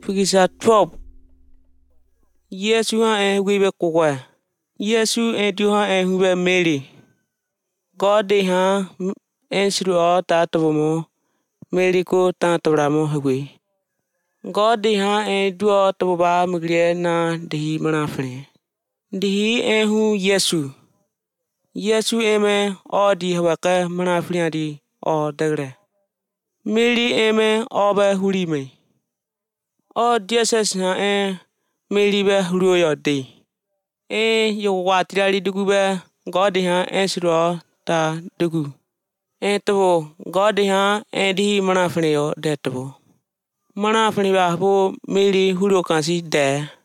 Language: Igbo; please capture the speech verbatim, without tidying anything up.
Pigisa twelve. Yesu ha en we be kokwa. Yesu en tu ha en hube Mary. God de ha en shiro ta to mo. Mary ko ta to ra mo hwe. God de ha en du to ba mugre na de mana fre. Di en hu Yesu. Yesu eme o di hwaka mana fre di o degre. Mary eme o ba huri me. O Jesus na en Mary be huru yo de. En yo wa tirali dugu be God ha en shiro ta dugu. En to God ha en di mana fre yo de to. Mana fre ba bo Mary huru kan si de.